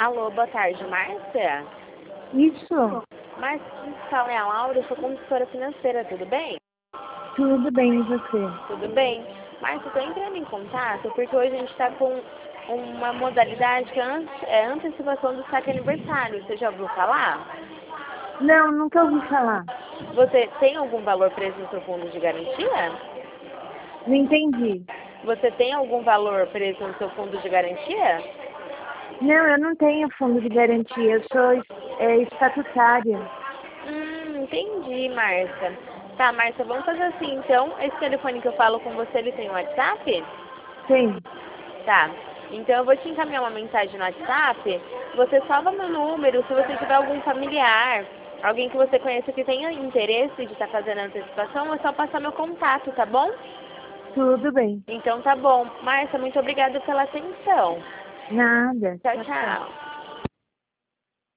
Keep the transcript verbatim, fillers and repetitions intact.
Alô, boa tarde, Márcia? Isso, Márcia, fala é a Laura, eu sou consultora financeira, tudo bem? tudo bem, e você? Tudo bem. Márcia, estou entrando em contato porque hoje a gente está com uma modalidade que é an- é antecipação do saque aniversário. Você já ouviu falar? Não, nunca ouvi falar. Você tem algum valor preso no seu fundo de garantia? Não entendi. Você tem algum valor preso no seu fundo de garantia? Não, eu não tenho fundo de garantia, eu sou é, estatutária. Hum, entendi, Márcia. Tá, Márcia, vamos fazer assim, então. Esse telefone que eu falo com você, ele tem WhatsApp? Tem. Tá. Então eu vou te encaminhar uma mensagem no WhatsApp. Você salva meu número, se você tiver algum familiar, alguém que você conheça que tenha interesse de estar fazendo a antecipação, é só passar meu contato, tá bom? Tudo bem. Então tá bom. Márcia, muito obrigada pela atenção. Nada. Tchau, tchau.